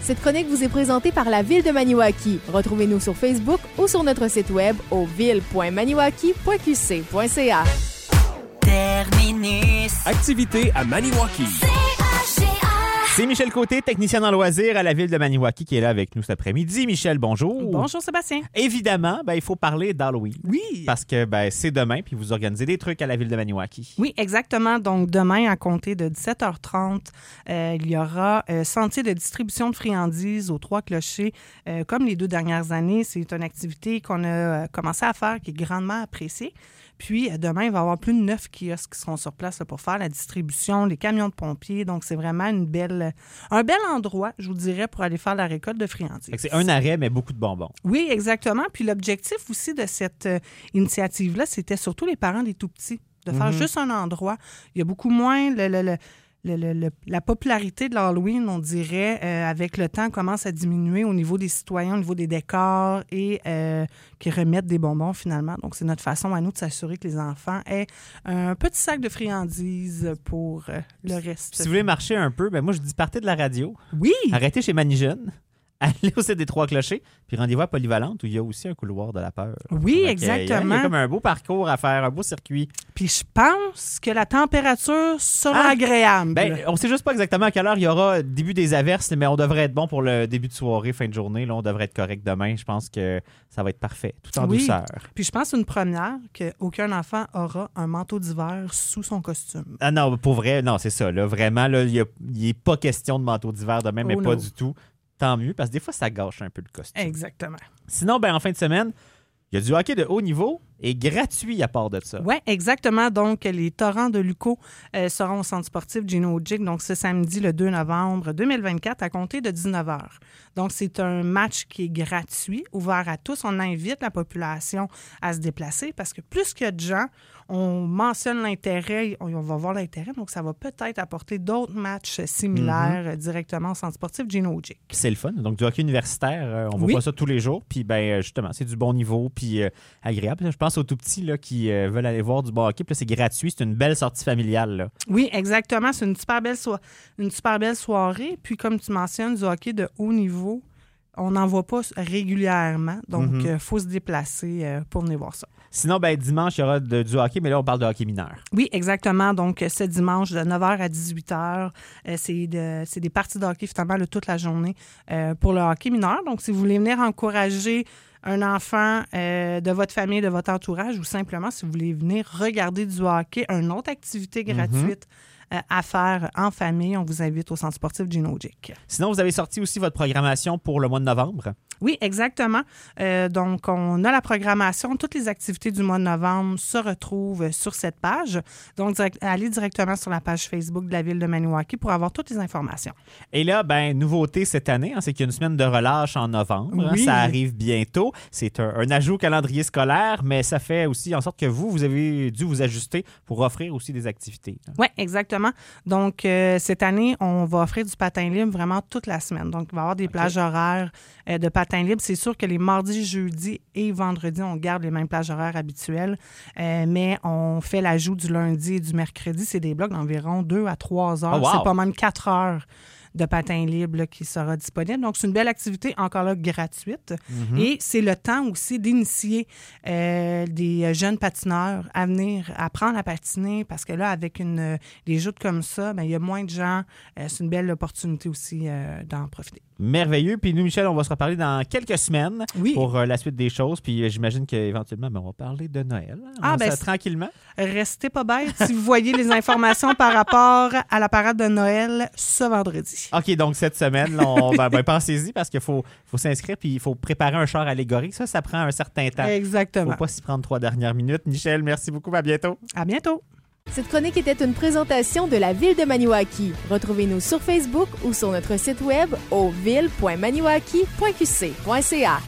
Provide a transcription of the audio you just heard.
Cette chronique vous est présentée par la Ville de Maniwaki. Retrouvez-nous sur Facebook ou sur notre site web au ville.maniwaki.qc.ca. Terminus. Activité à Maniwaki. C'est Michel Côté, technicien en loisirs à la Ville de Maniwaki, qui est là avec nous cet après-midi. Michel, bonjour. Bonjour Sébastien. Évidemment, il faut parler d'Halloween. Oui. Parce que c'est demain, puis vous organisez des trucs à la Ville de Maniwaki. Oui, exactement. Donc, demain, à compter de 17h30, il y aura sentier de distribution de friandises aux Trois Clochers. Comme les 2 dernières années, c'est une activité qu'on a commencé à faire, qui est grandement appréciée. Puis, demain, il va y avoir plus de 9 kiosques qui seront sur place là, pour faire la distribution, les camions de pompiers. Donc, c'est vraiment un bel endroit, je vous dirais, pour aller faire la récolte de friandises. C'est un arrêt, mais beaucoup de bonbons. Oui, exactement. Puis, l'objectif aussi de cette initiative-là, c'était surtout les parents des tout-petits, de faire juste un endroit. Il y a beaucoup moins la popularité de l'Halloween, on dirait, avec le temps, commence à diminuer au niveau des citoyens, au niveau des décors et qui remettent des bonbons finalement. Donc, c'est notre façon à nous de s'assurer que les enfants aient un petit sac de friandises pour le reste. Si vous voulez marcher un peu, moi, je dis partez de la radio. Oui! Arrêtez chez Manijeune. Allez au site des Trois Clochers, puis rendez-vous à Polyvalente où il y a aussi un couloir de la peur. Oui, donc, exactement. Il y a comme un beau parcours à faire, un beau circuit. Puis je pense que la température sera agréable. On sait juste pas exactement à quelle heure il y aura début des averses, mais on devrait être bon pour le début de soirée, fin de journée. Là, on devrait être correct demain. Je pense que ça va être parfait, tout en douceur. Puis je pense une première, qu'aucun enfant aura un manteau d'hiver sous son costume. Ah non, pour vrai, non, c'est ça. Là, vraiment, là, il n'est pas question de manteau d'hiver demain, mais pas du tout. Tant mieux, parce que des fois, ça gâche un peu le costume. Exactement. Sinon, en fin de semaine, il y a du hockey de haut niveau et gratuit à part de ça. Oui, exactement. Donc, les Torrents de Luco seront au centre sportif Gino Gick, donc ce samedi, le 2 novembre 2024, à compter de 19h. Donc, c'est un match qui est gratuit, ouvert à tous. On invite la population à se déplacer parce que plus qu'il y a de gens, on mentionne l'intérêt, on va voir l'intérêt, donc ça va peut-être apporter d'autres matchs similaires directement au centre sportif Gino Gick. C'est le fun. Donc, du hockey universitaire, on ne voit pas ça tous les jours. Puis, justement, c'est du bon niveau puis agréable. Je pense aux tout-petits là, qui veulent aller voir du bon hockey. Puis là, c'est gratuit. C'est une belle sortie familiale. Là. Oui, exactement. C'est une super belle soirée. Puis, comme tu mentionnes, du hockey de haut niveau, on n'en voit pas régulièrement. Donc, il faut se déplacer pour venir voir ça. Sinon, dimanche, il y aura du hockey, mais là, on parle de hockey mineur. Oui, exactement. Donc, ce dimanche, de 9h à 18h, c'est des parties de hockey, finalement, toute la journée pour le hockey mineur. Donc, si vous voulez venir encourager un enfant de votre famille, de votre entourage, ou simplement, si vous voulez venir regarder du hockey, une autre activité gratuite à faire en famille, on vous invite au centre sportif Gino Gick. Sinon, vous avez sorti aussi votre programmation pour le mois de novembre. Oui, exactement. Donc, on a la programmation. Toutes les activités du mois de novembre se retrouvent sur cette page. Donc, allez directement sur la page Facebook de la Ville de Maniwaki pour avoir toutes les informations. Et là, nouveauté cette année, c'est qu'il y a une semaine de relâche en novembre. Oui. Ça arrive bientôt. C'est un ajout au calendrier scolaire, mais ça fait aussi en sorte que vous avez dû vous ajuster pour offrir aussi des activités. Oui, exactement. Donc, cette année, on va offrir du patin libre vraiment toute la semaine. Donc, il va y avoir des plages horaires de patin libre. C'est sûr que les mardis, jeudis et vendredis, on garde les mêmes plages horaires habituelles, mais on fait l'ajout du lundi et du mercredi. C'est des blocs d'environ 2 à 3 heures. Oh, wow. C'est pas même 4 heures de patin libre là, qui sera disponible. Donc, c'est une belle activité, encore là, gratuite. Et c'est le temps aussi d'initier des jeunes patineurs à venir apprendre à patiner parce que là, avec des joutes comme ça, il y a moins de gens. C'est une belle opportunité aussi d'en profiter. Merveilleux. Puis nous, Michel, on va se reparler dans quelques semaines pour la suite des choses. Puis j'imagine qu'éventuellement, on va parler de Noël. Tranquillement. Restez pas bête si vous voyez les informations par rapport à la parade de Noël ce vendredi. OK, donc cette semaine, là, pensez-y parce qu'il faut s'inscrire puis il faut préparer un char allégorique. Ça prend un certain temps. Exactement. Il ne faut pas s'y prendre 3 dernières minutes. Michel, merci beaucoup. À bientôt. À bientôt. Cette chronique était une présentation de la Ville de Maniwaki. Retrouvez-nous sur Facebook ou sur notre site web au ville.maniwaki.qc.ca.